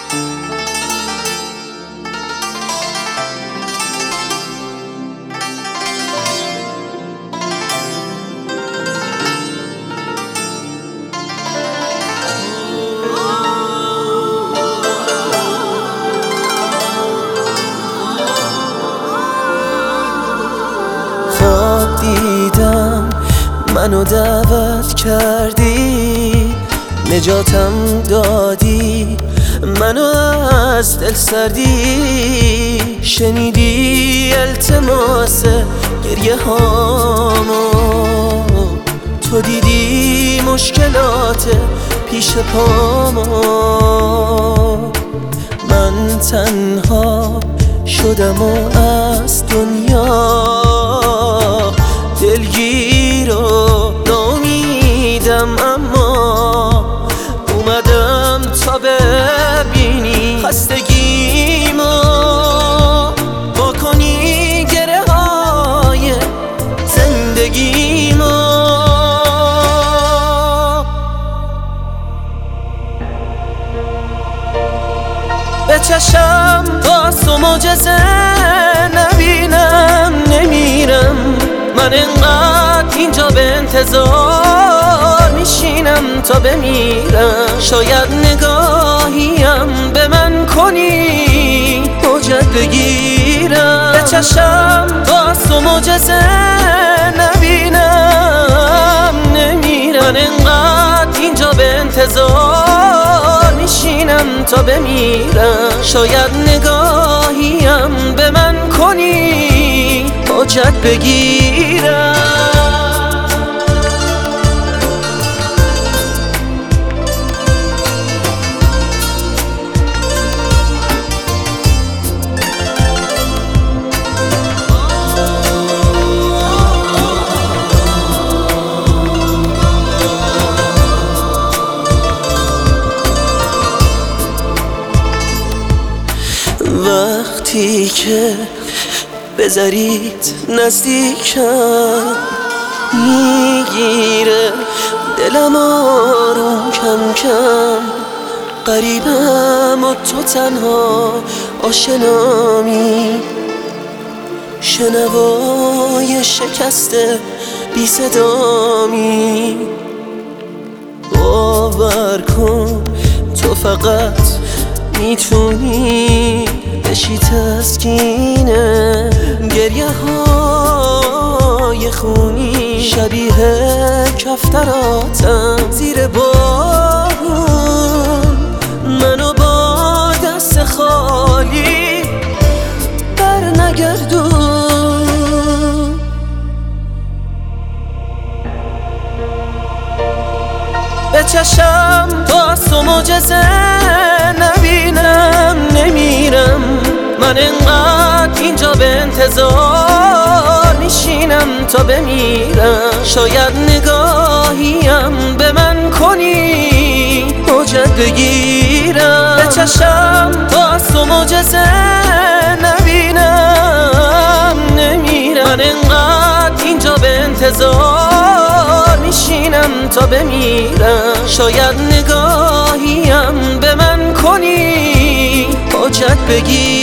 خواب دیدم منو دعوت کردی، نجاتم دادی، منو از دل سردی. شنیدی التماس گریه هامو، تو دیدی مشکلات پیش پامو. من تنها شدم و از دنیا دلگیر و ناامیدم، اما اومدم تا ببینی خستگیمو، با کنی گره های زندگیمو. به چشم باز و معجزه نبینم، نمیرم من انقدر اینجا به انتظار میشینم تا بمیرم. شاید نگاهیم به من کنی حجت بگیرم. به چشم باز و معجزه نبینم، نمیرم من انقدر اینجا به انتظار میشینم تا بمیرم. شاید نگاهیم به من کنی حجت بگیرم. وقتی که بذارید نزدیکم، میگیره دلم آروم کم کم. غریبم و تو تنها آشنامی، شنوای شکسته بی صدامی. باور کن تو فقط میتونی بشی تسکینه گریه های خونی، شبیه کفتراتم زیر بارون. منو با دست خالی بر نگردون. به چشم باز و معجزه نبینم، نمیرم من انقدر اینجا به انتظار میشینم تا بمیرم. شاید نگاهیم به من کنی حجت بگیرم. به چشم باز و معجزه نبینم، نمیرم من انقدر اینجا به انتظار میشینم تا بمیرم. شاید نگاهیم به من کنی حجت بگیرم.